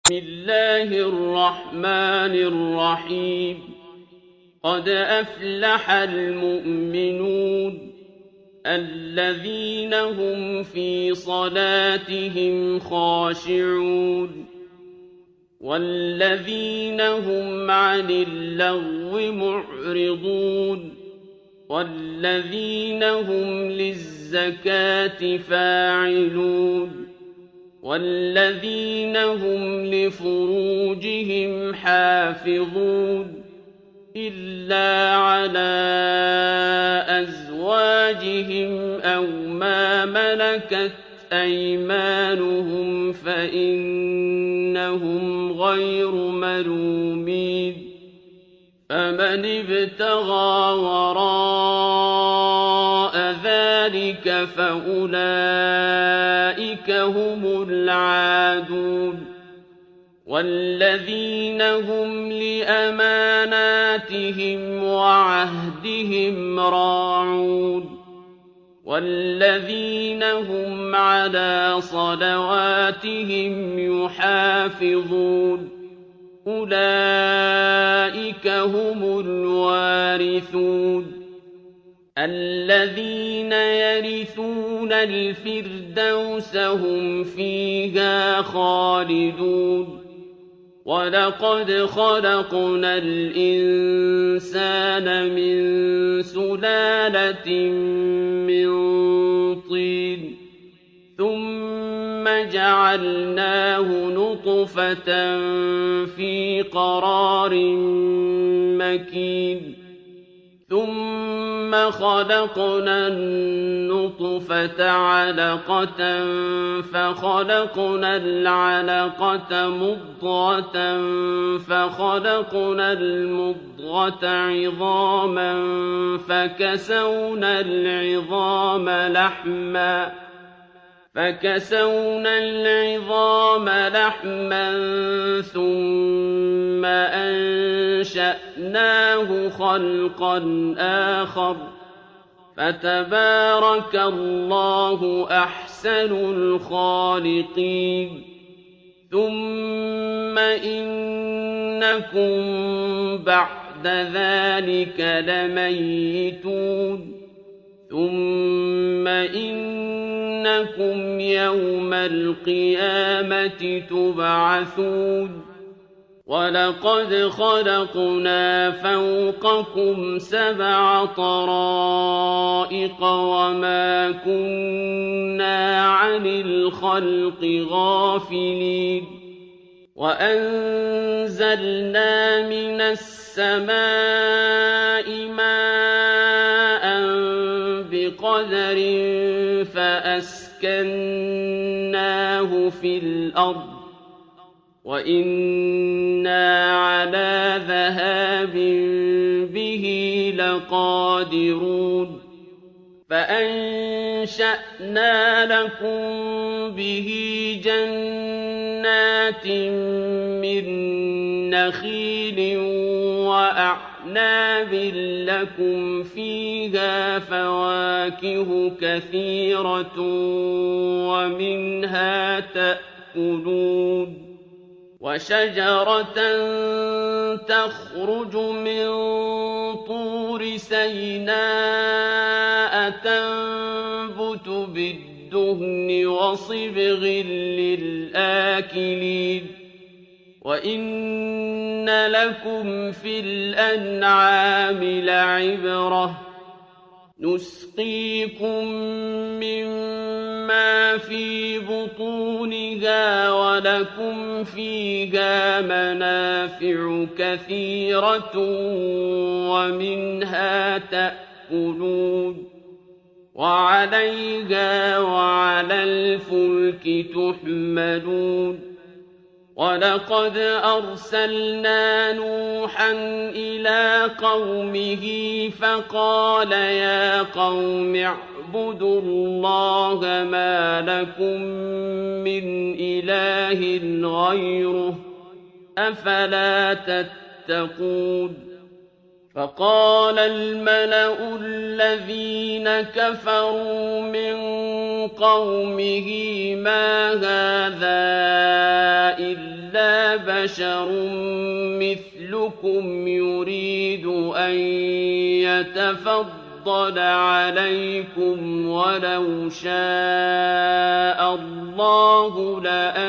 بسم الله الرحمن الرحيم قد أفلح المؤمنون الذين هم في صلاتهم خاشعون والذين هم عن اللغو معرضون والذين هم للزكاة فاعلون والذين هم لفروجهم حافظون إلا على أزواجهم أو ما ملكت أيمانهم فإنهم غير ملومين فمن ابتغى وراء ذلك فأولئك هم العادون والذين هم لأماناتهم وعهدهم راعون والذين هم على صلواتهم يحافظون أولئك هم الوارثون الذين يرثون الفردوس هم فيها خالدون ولقد خلقنا الإنسان من سلالة من طين ثم جعلناه نطفة في قرار مكين ثم خلقنا النطفة علقة فخلقنا العلقة مضغة فخلقنا المضغة عظاما فكسونا العظام لحما ثم أنشأناه خلقا آخر فتبارك الله أحسن الخالقين ثم إنكم بعد ذلك لميتون ثم إنكم يوم القيامة تبعثون ولقد خلقنا فوقكم 7 طرائق وما كنا عن الخلق غافلين وأنزلنا من السماء ماء بقدر فأسكناه في الأرض وإنا على ذهاب به لقادرون فأنشأنا لكم به جنات من نخيل وأعناب لكم فيها فواكه كثيرة ومنها تأكلون وشجرة تخرج من طور سيناء تنبت بالدهن وصبغ للآكلين وإن لكم في الأنعام لعبرة نسقيكم مما في بطونها ولكم فيها منافع كثيرة ومنها تأكلون وعليها وعلى الفلك تحملون ولقد أرسلنا نوحا إلى قومه فقال يا قوم اعبدوا الله ما لكم من إله غيره أفلا تتقون فقال الملأ الذين كفروا من قومه ما هذا إلا بشر مثلكم يريد أن يتفضل عليكم ولو شاء الله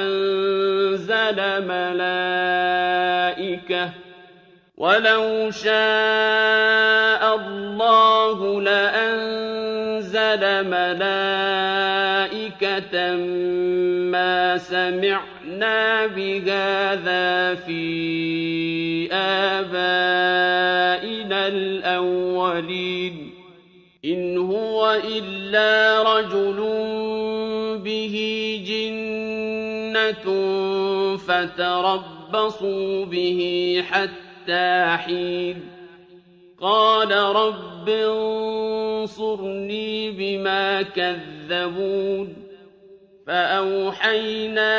لأنزل ملائكة ما سمعنا بهذا في آبائنا الأولين إن هو إلا رجل به جنة فتربصوا به حتى حين قال رب انصرني بما كذبون فأوحينا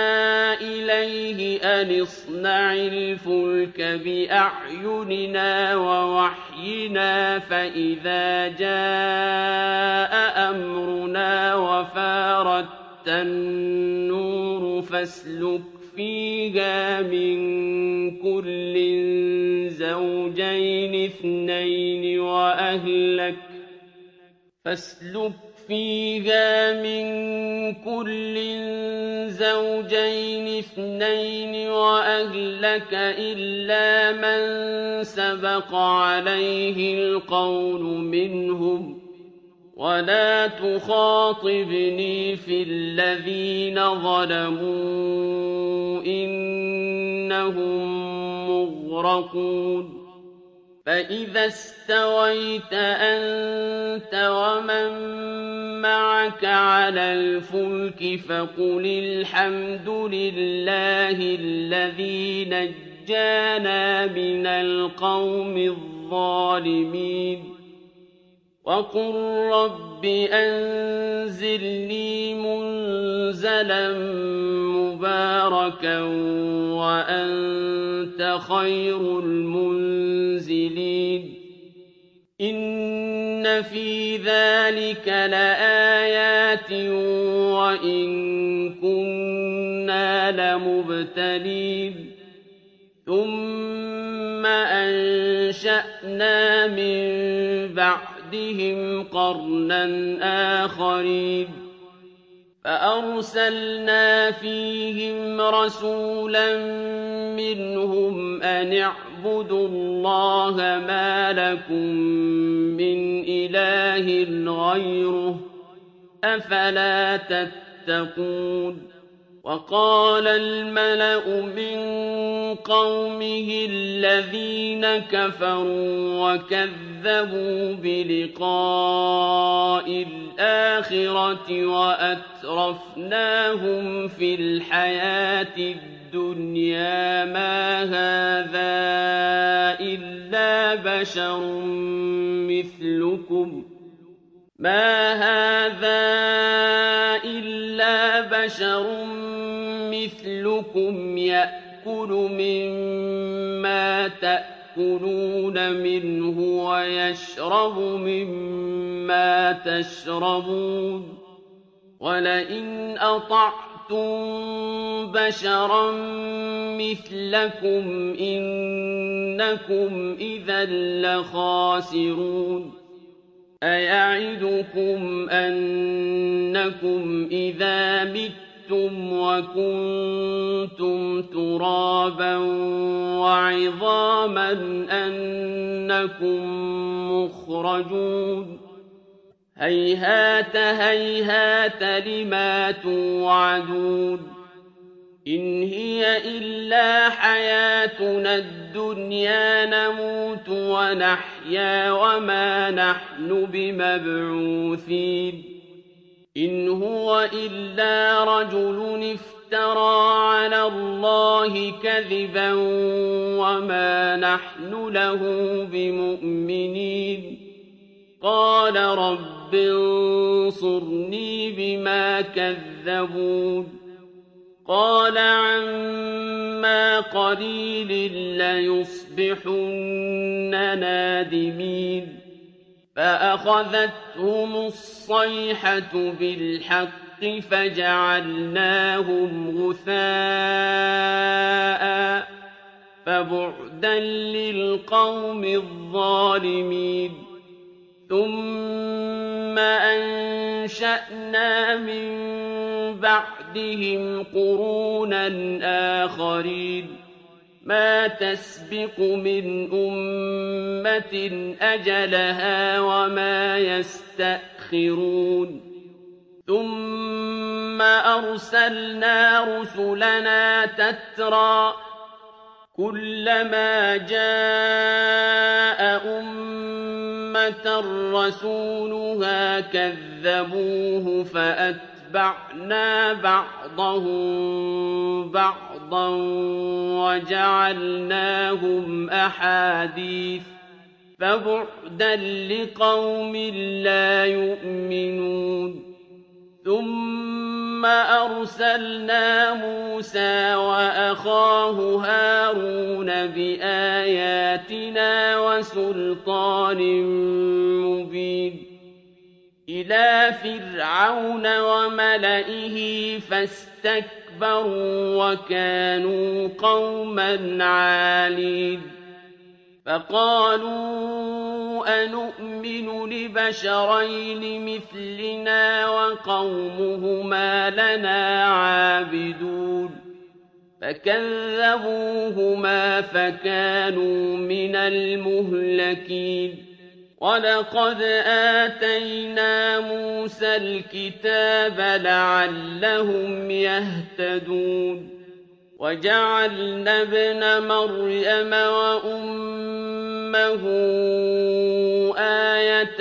إليه أن اصنع الفلك بأعيننا ووحينا فإذا جاء أمرنا وفارت النور فاسلك فيها من كل زوجين اثنين وأهلك إلا من سبق عليه القول منهم ولا تخاطبني في الذين ظلموا إنهم مغرقون فإذا استويت أنت ومن معك على الفلك فقل الحمد لله الذي نجانا من القوم الظالمين وقل رب أنزلني منزلا مباركا وأنت خير المنزلين إن في ذلك لآيات وإن كنا لمبتلين ثم أنشأنا من بعدهم قرنا آخرين فأرسلنا فيهم رسولا منهم أن اعبدوا الله ما لكم من إله غيره أفلا تتقون وقال الملأ من قومه الذين كفروا وكذبوا بلقاء الآخرة وأترفناهم في الحياة الدنيا ما هذا إلا بشر مثلكم يأكل مما تأكلون منه ويشرب مما تشربون ولئن أطعتم بشرا مثلكم إنكم إذا لخاسرون أيعدكم أنكم إذا متم وكنتم ترابا وعظاما أنكم مخرجون هيهات هيهات لما توعدون إن هي إلا حياتنا الدنيا نموت ونحيا وما نحن بمبعوثين إن هو إلا رجل افترى على الله كذبا وما نحن له بمؤمنين قال رب انصرني بما كذبون قال عما ثُمَّ قَلِيلٍ لَّيُصْبِحُنَّ نَادِمِينَ فَأَخَذَتْهُمُ الصَّيْحَةُ بِالْحَقِّ فَجَعَلْنَاهُمْ غُثَاءً فَبُعْدًا لِّلْقَوْمِ الظَّالِمِينَ ثُمَّ أَنشَأْنَا مِن بَعْدِهِمْ قُرُونًا آخَرِينَ مَا تَسْبِقُ مِنْ أُمَّةٍ أَجَلَهَا وَمَا يَسْتَأْخِرُونَ ثُمَّ أَرْسَلْنَا رُسُلَنَا تَتْرَىٰ كُلَّمَا جَاءَ أُمَّةً رَّسُولُهَا كَذَّبُوهُ فَأَتْبَعْنَا بَعْضَهُم بَعْضًا وَجَعَلْنَاهُمْ أَحَادِيثَ فَبُعْدًا لِّقَوْمٍ لَّا يُؤْمِنُونَ ثُمَّ أَرْسَلْنَا مُوسَىٰ وَأَخَاهُ هَارُونَ بِآيَاتِنَا وَسُلْطَانٍ مُّبِينٍ إِلَىٰ فِرْعَوْنَ وَمَلَئِهِ فَاسْتَكْبَرُوا وَكَانُوا قَوْمًا عَالِينَ فَقَالُوا أَنُؤْمِنُ لِبَشَرَيْنِ مِثْلِنَا وَقَوْمُهُمَا لَنَا عَابِدُونَ فَكَذَّبُوهُمَا فَكَانُوا مِنَ الْمُهْلَكِينَ وَلَقَدْ آتَيْنَا مُوسَى الْكِتَابَ لَعَلَّهُمْ يَهْتَدُونَ وَجَعَلْنَا ابْنَ مَرْيَمَ وَأُمَّهُ آيَةً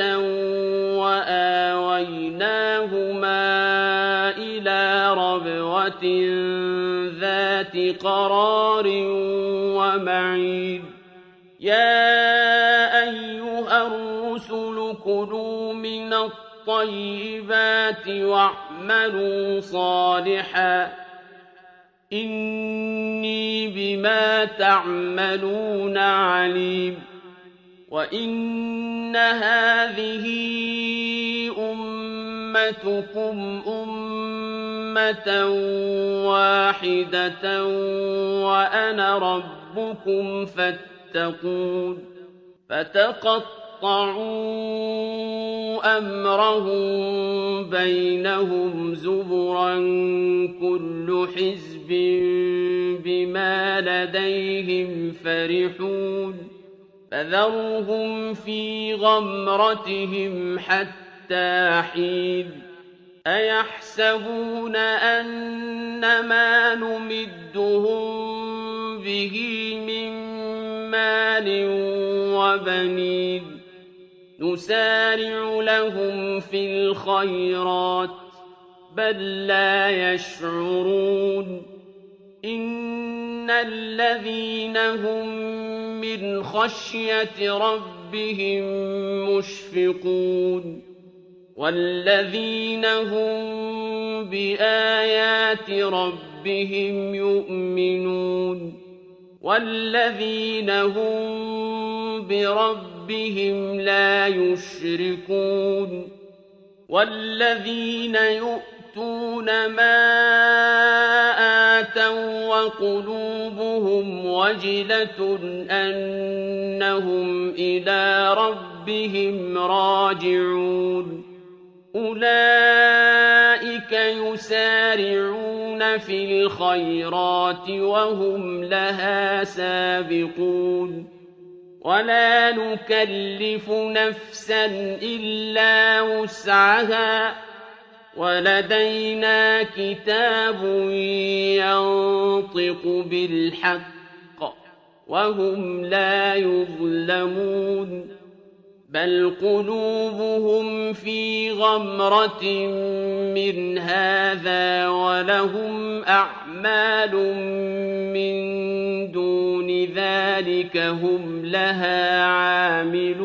وَآوَيْنَاهُمَا إِلَىٰ رَبْوَةٍ ذَاتِ قَرَارٍ وَمَعِينٍ يَا أَيُّهَا الرُّسُلُ كُلُوا مِنَ الطَّيِّبَاتِ وَاعْمَلُوا صَالِحًا إِنِّي بِمَا تَعْمَلُونَ عَلِيمٌ وَإِنَّ هَٰذِهِ أُمَّتُكُمْ أُمَّةً وَاحِدَةً وَأَنَا رَبُّكُمْ فَاتَّقُونِ فَتَقَطَّعُوا أَمْرَهُم بَيْنَهُمْ زُبُرًا كُلُّ حِزْبٍ بِمَا لَدَيْهِمْ فَرِحُونَ فَذَرْهُمْ فِي غَمْرَتِهِمْ حَتَّىٰ حِينٍ أَيَحْسَبُونَ أَنَّمَا نُمِدُّهُم بِهِ مِن مَّالٍ وَبَنِينَ نُسَارِعُ لَهُمْ فِي الْخَيْرَاتِ بَل لَّا يَشْعُرُونَ إِنَّ الَّذِينَ هُم مِّنْ خَشْيَةِ رَبِّهِم مُّشْفِقُونَ وَالَّذِينَ هُم بِآيَاتِ رَبِّهِمْ يُؤْمِنُونَ وَالَّذِينَ هُم بِرَبِّهِمْ لَا يُشْرِكُونَ وَالَّذِينَ يُؤْتُونَ مَا آتَوا وَّقُلُوبُهُمْ وَجِلَةٌ أَنَّهُمْ إِلَىٰ رَبِّهِمْ راجعون أُولَٰئِكَ يُسَارِعُونَ فِي الْخَيْرَاتِ وَهُمْ لَهَا سَابِقُونَ وَلَا نُكَلِّفُ نَفْسًا إِلَّا وُسْعَهَا وَلَدَيْنَا كِتَابٌ يَنطِقُ بِالْحَقِّ وَهُمْ لَا يُظْلَمُونَ بَلْ قُلُوبُهُمْ فِي غَمْرَةٍ مِّنْ هَٰذَا وَلَهُمْ أَعْمَالٌ مِّن دُونِ ذَٰلِكَ هُمْ لَهَا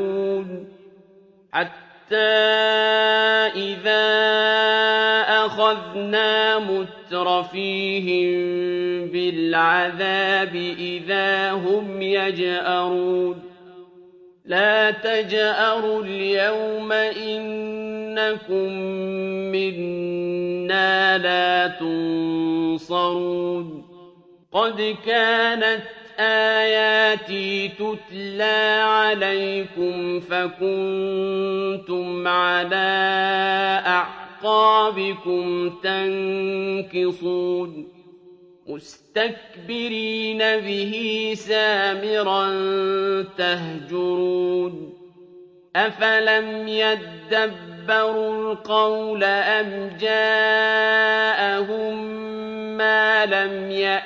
عَامِلُونَ حَتَّىٰ إِذَا أَخَذْنَا أَخَذْنَا مُتْرَفِيهِم بِالْعَذَابِ إِذَا هُمْ يَجْأَرُونَ لَا تَجْأَرُوا الْيَوْمَ إِنَّكُم مِّنَّا لَا تُنصَرُونَ قَدْ كَانَتْ آيَاتِي تُتْلَىٰ عَلَيْكُمْ فَكُنتُمْ عَلَىٰ أَعْقَابِكُمْ تَنكِصُونَ مُسْتَكْبِرِينَ بِهِ سَامِرًا تَهْجُرُونَ أَفَلَمْ يَدَّبَّرُوا الْقَوْلَ أَمْ جَاءَهُم مَّا لَمْ يَأْتِ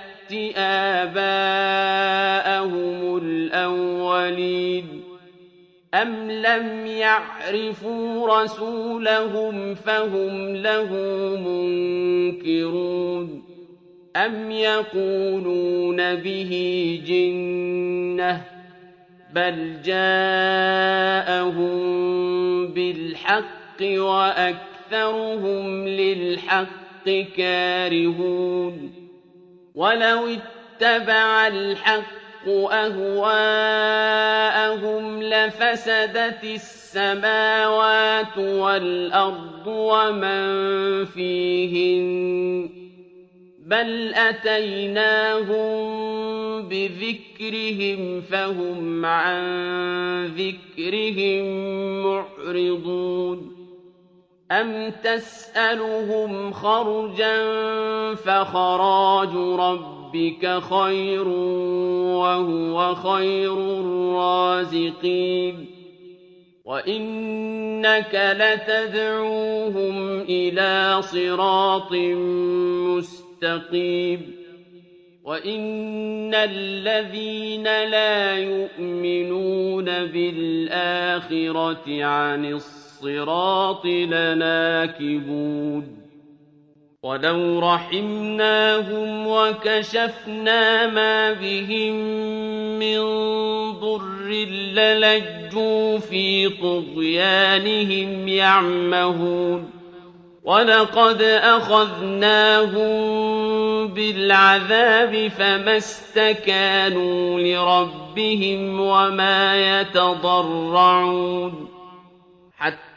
آبَاءَهُمُ الْأَوَّلِينَ أَمْ لَمْ يَعْرِفُوا رَسُولَهُمْ فَهُمْ لَهُ مُنكِرُونَ أَمْ يَقُولُونَ بِهِ جِنَّةٌ بَلْ جَاءَهُم بِالْحَقِّ وَأَكْثَرُهُمْ لِلْحَقِّ كَارِهُونَ وَلَوِ اتَّبَعَ الْحَقُّ أَهْوَاءَهُمْ لَفَسَدَتِ السَّمَاوَاتُ وَالْأَرْضُ وَمَن فِيهِنَّ بَلْ أَتَيْنَاهُم بِذِكْرِهِمْ فَهُمْ عَن ذِكْرِهِم مُّعْرِضُونَ أَمْ تَسْأَلُهُمْ خَرْجًا فَخَرَاجُ رَبِّكَ خَيْرٌ وَهُوَ خَيْرُ الرَّازِقِينَ وَإِنَّكَ لَتَدْعُوهُمْ إِلَىٰ صِرَاطٍ مُّسْتَقِيمٍ وَإِنَّ الَّذِينَ لَا يُؤْمِنُونَ بِالْآخِرَةِ عَنِ الصِّرَاطِ لَنَاكِبُونَ وَلَوْ رَحِمْنَاهُمْ وَكَشَفْنَا مَا بِهِم مِّن ضُرٍّ لَّلَجُّوا فِي طُغْيَانِهِمْ يَعْمَهُونَ وَلَقَدْ أَخَذْنَاهُم بِالْعَذَابِ فَمَا اسْتَكَانُوا لِرَبِّهِمْ وَمَا يَتَضَرَّعُونَ حَتَّىٰ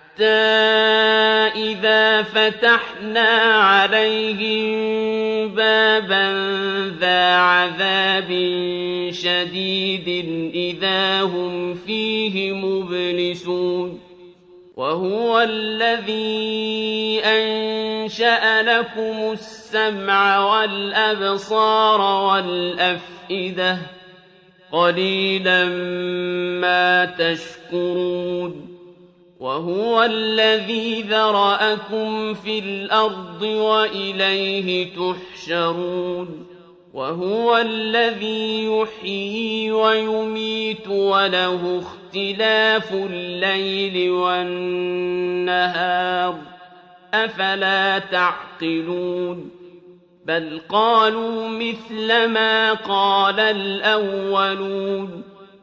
إِذَا فَتَحْنَا عَلَيْهِم بَابًا ذَا عَذَابٍ شَدِيدٍ إِذَا هُمْ فِيهِ مُبْلِسُونَ وَهُوَ الَّذِي أَنشَأَ لَكُمُ السَّمْعَ وَالْأَبْصَارَ وَالْأَفْئِدَةَ ۚ قَلِيلًا مَّا تَشْكُرُونَ وَهُوَ الَّذِي ذَرَأَكُمْ فِي الْأَرْضِ وَإِلَيْهِ تُحْشَرُونَ وَهُوَ الَّذِي يُحْيِي وَيُمِيتُ وَلَهُ اخْتِلَافُ اللَّيْلِ وَالنَّهَارِ ۚ أَفَلَا تَعْقِلُونَ بَلْ قَالُوا مِثْلَ مَا قَالَ الْأَوَّلُونَ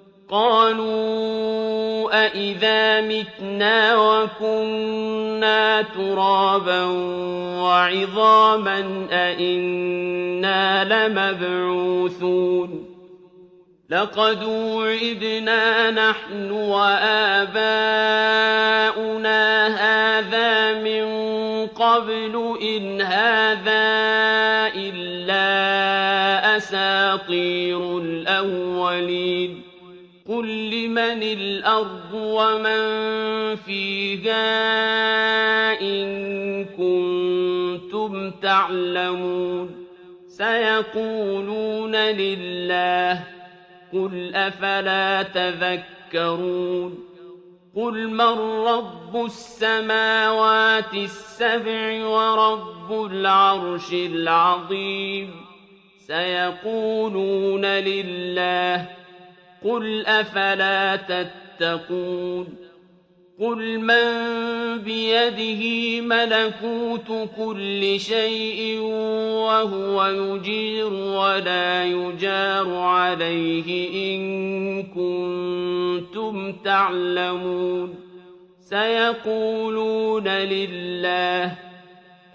قَالُوا أَإِذَا مِتْنَا وَكُنَّا تُرَابًا وَعِظَامًا أَإِنَّا لَمَبْعُوثُونَ لَقَدْ وُعِدْنَا نَحْنُ وَآبَاؤُنَا هَٰذَا مِن قَبْلُ إِنْ هَٰذَا إِلَّا أَسَاطِيرُ الْأَوَّلِينَ قُل لِّمَنِ الْأَرْضُ وَمَن فِيهَا إِن كُنتُمْ تَعْلَمُونَ سَيَقُولُونَ لِلَّهِ قُلْ أَفَلَا تَذَكَّرُونَ قُلْ مَن رَّبُّ السَّمَاوَاتِ السَّبْعِ وَرَبُّ الْعَرْشِ الْعَظِيمِ سَيَقُولُونَ لِلَّهِ قُلْ أَفَلَا تَتَّقُونَ قُلْ مَن بِيَدِهِ مَلَكُوتُ كُلِّ شَيْءٍ وَهُوَ يُجِيرُ وَلَا يُجَارُ عَلَيْهِ إِن كُنتُمْ تَعْلَمُونَ سَيَقُولُونَ لِلَّهِ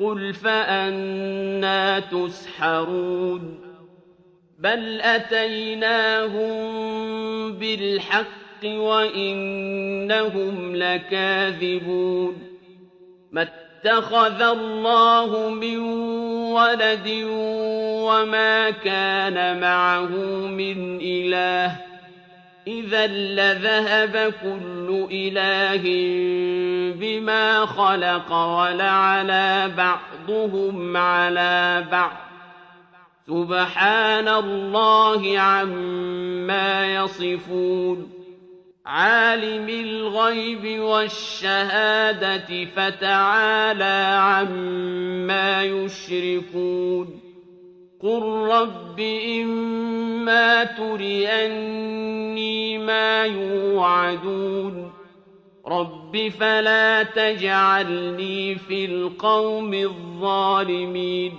قُلْ فَأَنَّىٰ تُسْحَرُونَ بَلْ أَتَيْنَاهُم بِالْحَقِّ وَإِنَّهُمْ لَكَاذِبُونَ ما اتَّخَذَ اللَّهُ مِن وَلَدٍ وَمَا كَانَ مَعَهُ مِنْ إِلَٰهٍ إِذًا لَّذَهَبَ كُلُّ إِلَٰهٍ بِمَا خَلَقَ وَلَعَلَا بَعْضُهُمْ عَلَىٰ بَعْضٍ سُبْحَانَ اللَّهِ عَمَّا يَصِفُونَ عَالِمِ الْغَيْبِ وَالشَّهَادَةِ فَتَعَالَىٰ عَمَّا يُشْرِكُونَ قُل رَّبِّ إِمَّا تُرِيَنِّي مَا يُوعَدُونَ رَبِّ فَلَا تَجْعَلْنِي فِي الْقَوْمِ الظَّالِمِينَ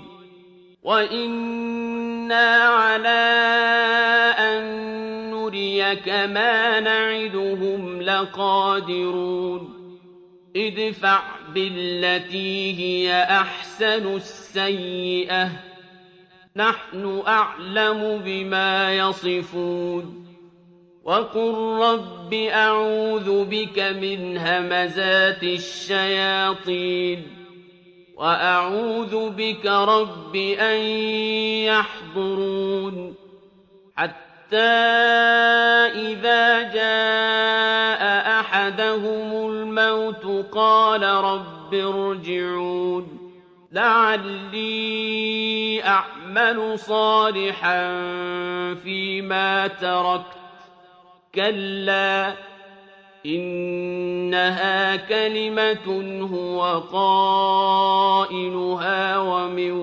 وَإِنَّا عَلَىٰ أَن نُّرِيَكَ مَا نَعِدُهُمْ لَقَادِرُونَ ادْفَعْ بِالَّتِي هِيَ أَحْسَنُ السَّيِّئَةَ نَحْنُ أَعْلَمُ بِمَا يَصِفُونَ وَقُل رَّبِّ أَعُوذُ بِكَ مِنْ هَمَزَاتِ الشَّيَاطِينِ وَأَعُوذُ بِكَ رَبِّ أَن يَحْضُرُونِ حَتَّىٰ إِذَا جَاءَ أَحَدَهُمُ الْمَوْتُ قَالَ رَبِّ ارْجِعُونِ لَعَلِّي أَعْمَلُ صَالِحًا فِيمَا تَرَكْتُ كَلَّا إِنَّهَا كَلِمَةٌ هُوَ قَائِلُهَا وَمِن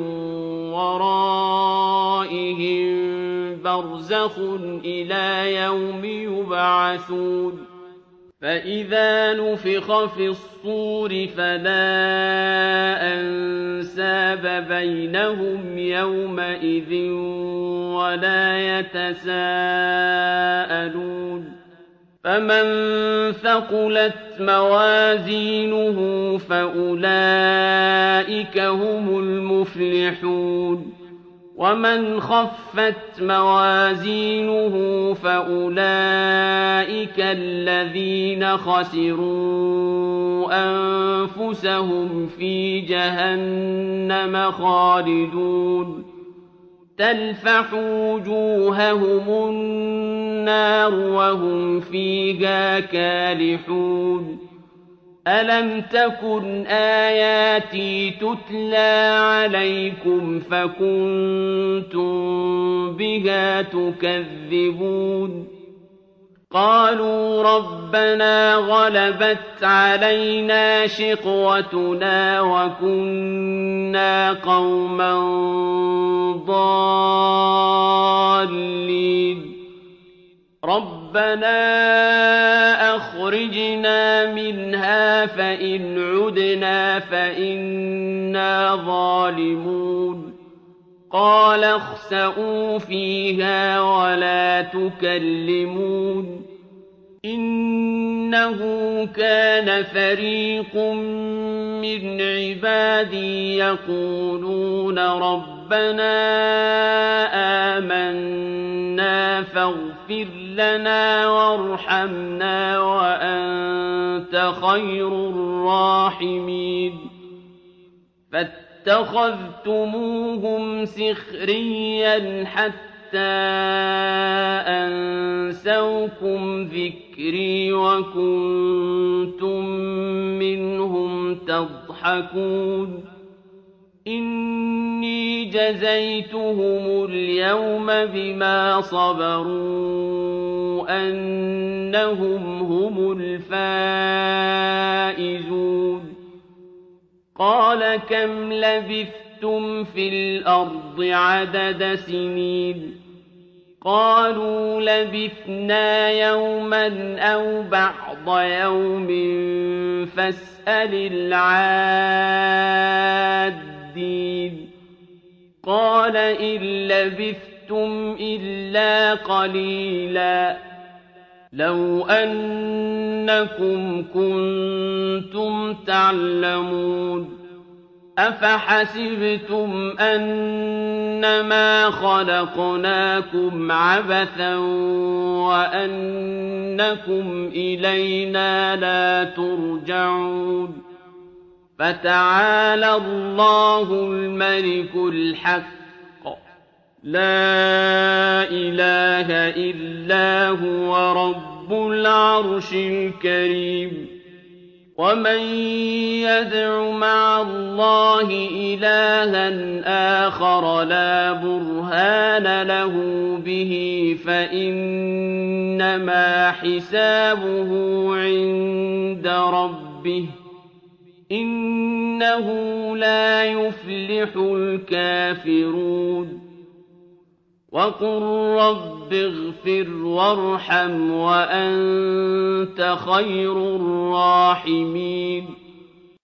وَرَائِهِم بَرْزَخٌ إِلَىٰ يَوْمِ يُبْعَثُونَ فَإِذَا نُفِخَ فِي الصُّورِ فَلَا أَنسَابَ بَيْنَهُمْ يَوْمَئِذٍ وَلَا يَتَسَاءَلُونَ فَمَن ثَقُلَتْ مَوَازِينُهُ فَأُولَٰئِكَ هُمُ الْمُفْلِحُونَ وَمَنْ خَفَّتْ مَوَازِينُهُ فَأُولَٰئِكَ الَّذِينَ خَسِرُوا أَنفُسَهُمْ فِي جَهَنَّمَ خَالِدُونَ تَلْفَحُ وُجُوهَهُمُ النَّارُ وَهُمْ فِيهَا كَالِحُونَ أَلَمْ تَكُنْ آيَاتِي تُتْلَىٰ عَلَيْكُمْ فَكُنتُم بِهَا تُكَذِّبُونَ قَالُوا رَبَّنَا غَلَبَتْ عَلَيْنَا شِقْوَتُنَا وَكُنَّا قَوْمًا ضَالِّينَ رَبَّنَا أَخْرِجْنَا مِنْهَا فَإِنْ عُدْنَا فَإِنَّا ظَالِمُونَ قَالَ اخْسَئُوا فِيهَا وَلَا تُكَلِّمُونِ إِنَّهُ كَانَ فَرِيقٌ مِّنْ عِبَادِي يَقُولُونَ رَبَّنَا آمَنَّا فَاغْفِرْ لَنَا وَارْحَمْنَا وَأَنتَ خَيْرُ الرَّاحِمِينَ فَاتَّخَذْتُمُوهُمْ سِخْرِيًّا حَتَّىٰ أَنسَوْكُمْ ذِكْرِي وَكُنتُم مِّنْهُمْ تَضْحَكُونَ إِنِّي جَزَيْتُهُمُ الْيَوْمَ بِمَا صَبَرُوا أَنَّهُمْ هُمُ الْفَائِزُونَ قَالَ كَمْ لَبِثْتُمْ فِي الْأَرْضِ عَدَدَ سِنِينَ قَالُوا لَبِثْنَا يَوْمًا أَوْ بَعْضَ يَوْمٍ فَاسْأَلِ الْعَادِّينَ قَالَ إِن لَّبِثْتُمْ إِلَّا قَلِيلًا لَّوْ أَنَّكُمْ كُنتُمْ تَعْلَمُونَ أَفَحَسِبْتُمْ أَنَّمَا خَلَقْنَاكُمْ عَبَثًا وَأَنَّكُمْ إِلَيْنَا لَا تُرْجَعُونَ فَتَعَالَى اللَّهُ الْمَلِكُ الْحَقُّ لَا إِلَٰهَ إِلَّا هُوَ رَبُّ الْعَرْشِ الْكَرِيمِ وَمَن يَدْعُ مَعَ اللَّهِ إِلَٰهًا آخَرَ لَا بُرْهَانَ لَهُ بِهِ فَإِنَّمَا حِسَابُهُ عِندَ رَبِّهِ ۚ إِنَّهُ لَا يُفْلِحُ الْكَافِرُونَ وَقُل رَّبِّ اغْفِرْ وَارْحَمْ وَأَنتَ خَيْرُ الرَّاحِمِينَ